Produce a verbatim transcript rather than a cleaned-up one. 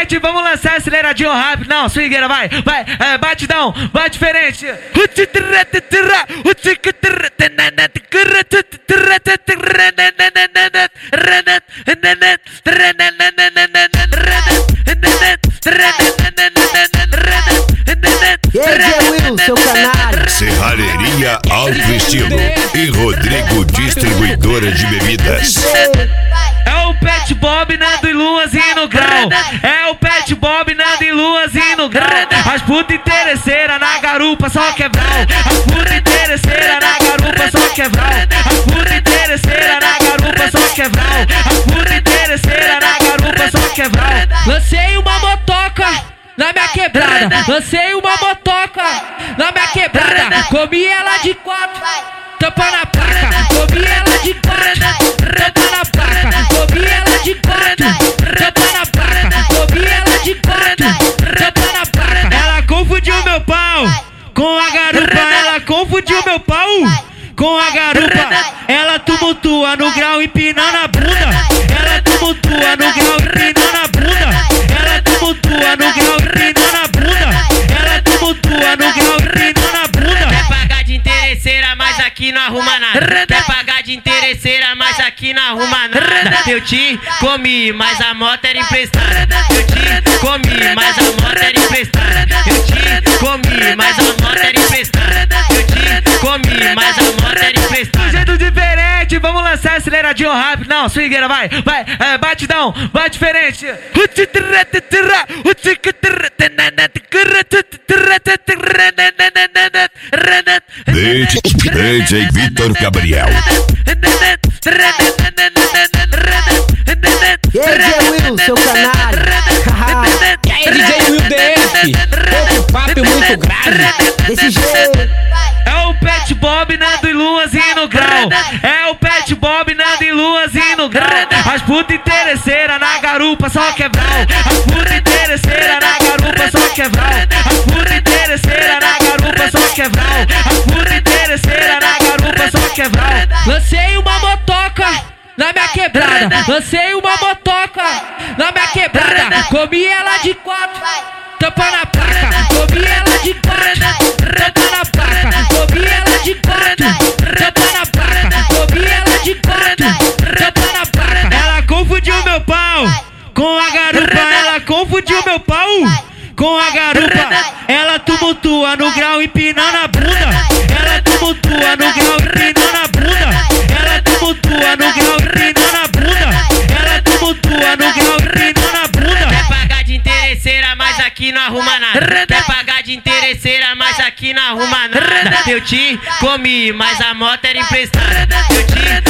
diferente, vamos lançar aceleradinho rápido. Não, swingueira, vai, vai, é, batidão, vai diferente. E aí, D J Will, seu canalha. Serralheria Alto Estilo e Rodrigo Distribuidora de Bebidas. É o Pet Bob, Nando e Luazinho no grau. É o Pet Bob, Nando e Luazinho no grau. As puta interesseira na garupa só quebral. As puta interesseira na garupa só quebral. As puta interesseira na garupa só quebral. As puta interesseira na garupa só quebral. Lancei uma motoca na minha quebrada, lancei uma motoca na minha quebrada. Comi ela de quatro, tampa na placa. Comi ela de quatro, tampa na placa. Comi ela de quatro, tampa na placa. Comi ela de quatro, tampa na placa. Ela confundiu meu pau com a garupa. Ela confundiu meu pau com a garupa. Ela tumultua no grau empinando a bunda. Ela tumultua no grau empinando a bunda. Ela tumultua no grau empinando a bunda. Ela tumultua no grau empinando a bunda. Quer pagar de interesseira, mas aqui não arruma nada. Quer pagar de interesseira, mas aqui não arruma nada. Eu te comi, mas a moto era emprestada. Eu te comi, mas a moto era emprestada. Eu te comi, mas a moto era emprestada. Eu te comi, mas a moto era emprestada. Um jeito diferente, vamos lançar aceleradinho rápido. Não, swingueira, vai, vai, é, batidão, vai diferente. D J Vitor Gabriel. E aí, D J Will, seu canalha. E aí, D J Will D F, pouco papo e muito grave. Desse jeito. É o Pet Bob, Nando e Luazinho no grau. É o Pet Bob, Nando e Luazinho no grau. As puta interesseira na garupa só quebral. As puta interesseira na garupa só quebral. As puta interesseira na garupa só quebral. As puta interesseira na garupa só quebral. Lancei uma motoca na minha quebrada, lancei uma motoca na minha quebrada. Comi ela de quatro, tampa na placa. Comi ela de quatro, tampa na placa. Comi ela de quatro, tampa na placa. Comi ela de quatro, tampa na placa. Ela confundiu meu pau com a garupa. Ela confundiu meu pau com a garupa. Ela tumultua no grau empinando a bunda. Ela tumultua no grau empinando a bunda. Ela tumultua no grau empinando a bunda. Ela tumultua no grau empinando a bunda. Quer pagar de interesseira, mas aqui não arruma nada. Quer pagar de interesseira, mas aqui não arruma nada. Eu te comi, mas a moto era emprestada. Eu te